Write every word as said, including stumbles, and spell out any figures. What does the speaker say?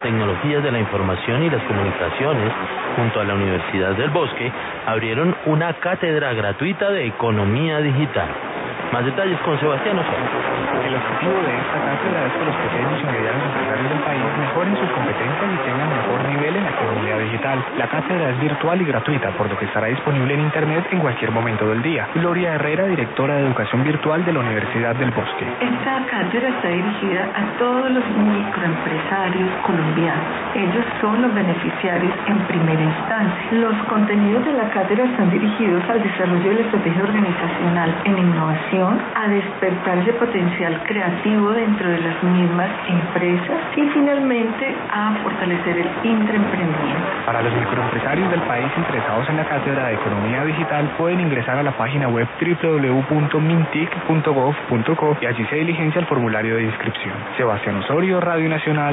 Tecnologías de la Información y las Comunicaciones, junto a la Universidad del Bosque, abrieron una cátedra gratuita de Economía Digital. Más detalles con Sebastián Ochoa. El objetivo de esta cátedra es que los pequeños y medianos empresarios del país mejoren sus competencias y tengan mejor nivel en la economía digital. La cátedra es virtual y gratuita, por lo que estará disponible en Internet en cualquier momento del día. Gloria Herrera, directora de Educación Virtual de la Universidad del Bosque. Esta cátedra está dirigida a todos los microempresarios colombianos. Ellos son los beneficiarios en primera instancia. Los contenidos de la cátedra están dirigidos al desarrollo de la estrategia organizacional en innovación, a despertar ese potencial creativo dentro de las mismas empresas y finalmente a fortalecer el intraemprendimiento. Para los microempresarios del país interesados en la cátedra de Economía Digital pueden ingresar a la página web doble u doble u doble u punto mintic punto gov punto co y allí se diligencia el formulario de inscripción. Sebastián Osorio, Radio Nacional.